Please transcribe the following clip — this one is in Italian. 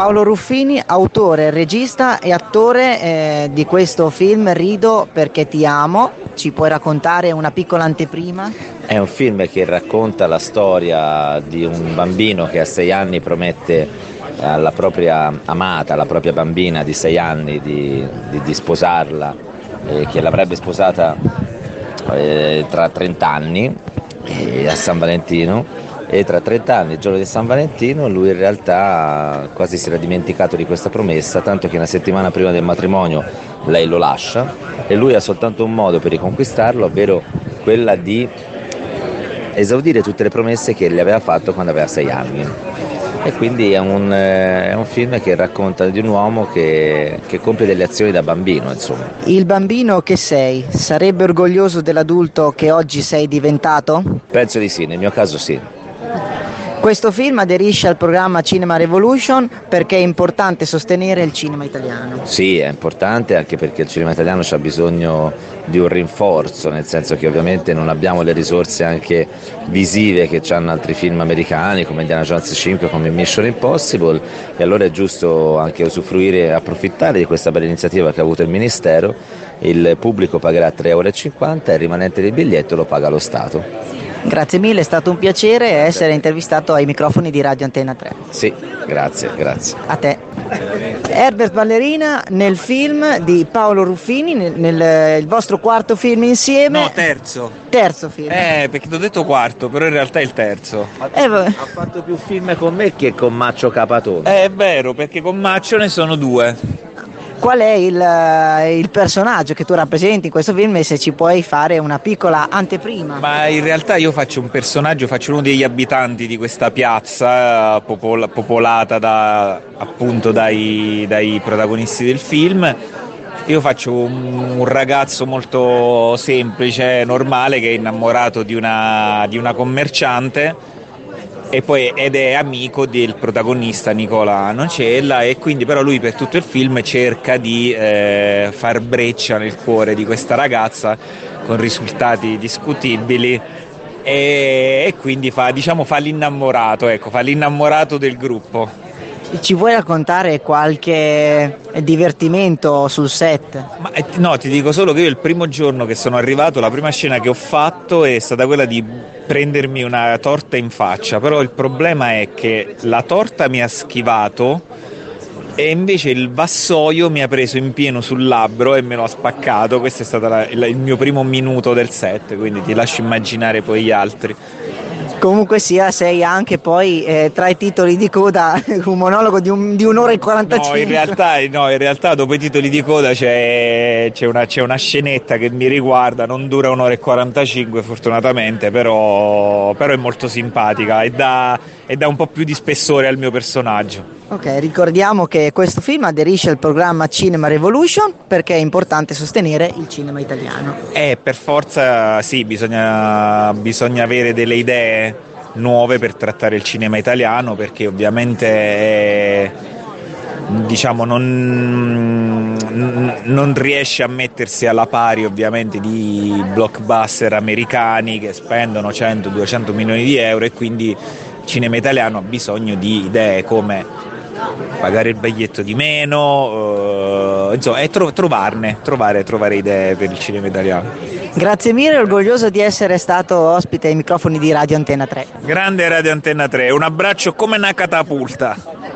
Paolo Ruffini, autore, regista e attore di questo film Rido perché ti amo. Ci puoi raccontare una piccola anteprima? È un film che racconta la storia di un bambino che a 6 anni promette alla propria amata, alla propria bambina di 6 anni di sposarla, che l'avrebbe sposata tra 30 anni a San Valentino. E tra 30 anni, il giorno di San Valentino, lui in realtà quasi si era dimenticato di questa promessa, tanto che una settimana prima del matrimonio lei lo lascia e lui ha soltanto un modo per riconquistarlo, ovvero quella di esaudire tutte le promesse che le aveva fatto quando aveva 6 anni. E quindi è un film che racconta di un uomo che compie delle azioni da bambino, insomma. Il bambino che sei sarebbe orgoglioso dell'adulto che oggi sei diventato? Penso di sì, nel mio caso sì. Questo film aderisce al programma Cinema Revolution perché è importante sostenere il cinema italiano. Sì, è importante anche perché il cinema italiano c'ha bisogno di un rinforzo, nel senso che ovviamente non abbiamo le risorse anche visive che hanno altri film americani come Indiana Jones 5, come Mission Impossible, e allora è giusto anche usufruire e approfittare di questa bella iniziativa che ha avuto il Ministero. Il pubblico pagherà 3,50 € e il rimanente del biglietto lo paga lo Stato. Grazie mille, è stato un piacere essere intervistato ai microfoni di Radio Antenna 3. Sì, grazie. A te. Herbert Ballerina nel film di Paolo Ruffini, nel vostro quarto film insieme. No, terzo. Terzo film. Perché ti ho detto quarto, però in realtà è il terzo. Ha fatto più film con me che con Maccio Capatone. È vero, perché con Maccio ne sono 2. Qual è il personaggio che tu rappresenti in questo film e se ci puoi fare una piccola anteprima? Ma in realtà io faccio un personaggio, faccio uno degli abitanti di questa piazza popolata appunto dai protagonisti del film. Io faccio un ragazzo molto semplice, normale, che è innamorato di una commerciante ed è amico del protagonista Nicola Nocella, e quindi però lui per tutto il film cerca di far breccia nel cuore di questa ragazza con risultati discutibili e quindi fa l'innamorato del gruppo. Ci vuoi raccontare qualche divertimento sul set? No, ti dico solo che io il primo giorno che sono arrivato, la prima scena che ho fatto è stata quella di prendermi una torta in faccia, però il problema è che la torta mi ha schivato e invece il vassoio mi ha preso in pieno sul labbro e me lo ha spaccato. Questo è stato il mio primo minuto del set, quindi ti lascio immaginare poi gli altri. Comunque sia, sei anche poi tra i titoli di coda un monologo di un'ora e 45. No, in realtà dopo i titoli di coda c'è una scenetta che mi riguarda, non dura 1 ora e 45 fortunatamente, però è molto simpatica e dà un po' più di spessore al mio personaggio. Ok, ricordiamo che questo film aderisce al programma Cinema Revolution perché è importante sostenere il cinema italiano. Per forza sì, bisogna avere delle idee nuove per trattare il cinema italiano, perché ovviamente diciamo non riesce a mettersi alla pari ovviamente di blockbuster americani che spendono 100-200 milioni di euro, e quindi il cinema italiano ha bisogno di idee come pagare il biglietto di meno, insomma, e trovare idee per il cinema italiano. Grazie mille, orgoglioso di essere stato ospite ai microfoni di Radio Antenna 3. Grande Radio Antenna 3, un abbraccio come una catapulta.